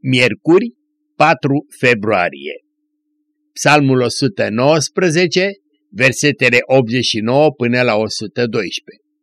Miercuri, 4 februarie. Psalmul 119, versetele 89 până la 112.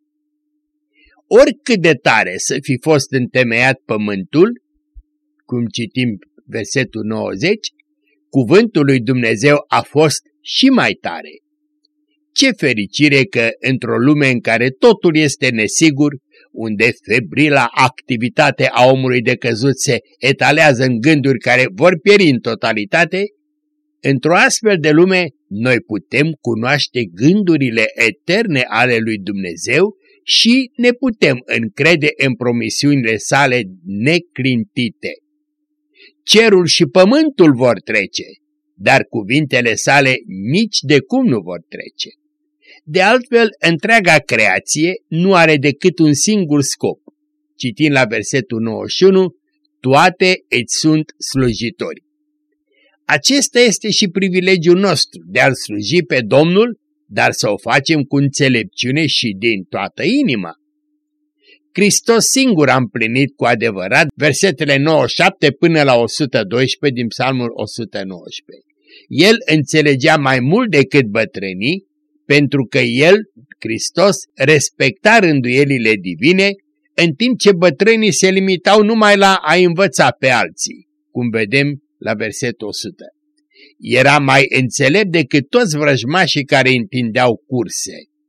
Oricât de tare să fi fost întemeiat pământul, cum citim versetul 90, cuvântul lui Dumnezeu a fost și mai tare. Ce fericire că într-o lume în care totul este nesigur, unde febrila activitate a omului de căzut se etalează în gânduri care vor pieri în totalitate, într-o astfel de lume noi putem cunoaște gândurile eterne ale lui Dumnezeu și ne putem încrede în promisiunile sale neclintite. Cerul și pământul vor trece, dar cuvintele sale nici de cum nu vor trece. De altfel, întreaga creație nu are decât un singur scop. Citind la versetul 91, toate îți sunt slujitori. Acesta este și privilegiul nostru de a-L sluji pe Domnul, dar să o facem cu înțelepciune și din toată inima. Hristos singur a împlinit cu adevărat versetele 97 până la 112 din Psalmul 119. El înțelegea mai mult decât bătrânii, pentru că El, Hristos, respecta rânduielile divine, în timp ce bătrânii se limitau numai la a învăța pe alții, cum vedem la versetul 100. Era mai înțelept decât toți vrăjmașii care întindeau curse.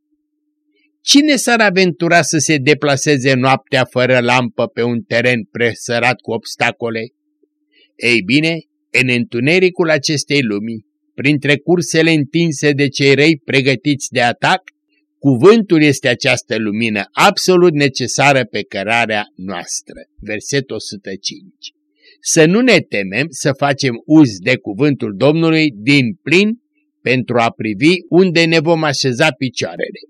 Cine s-ar aventura să se deplaseze noaptea fără lampă pe un teren presărat cu obstacole? Ei bine, în întunericul acestei lumii, printre cursele întinse de cei răi pregătiți de atac, cuvântul este această lumină absolut necesară pe cărarea noastră. Versetul 105. Să nu ne temem să facem uz de cuvântul Domnului din plin pentru a privi unde ne vom așeza picioarele.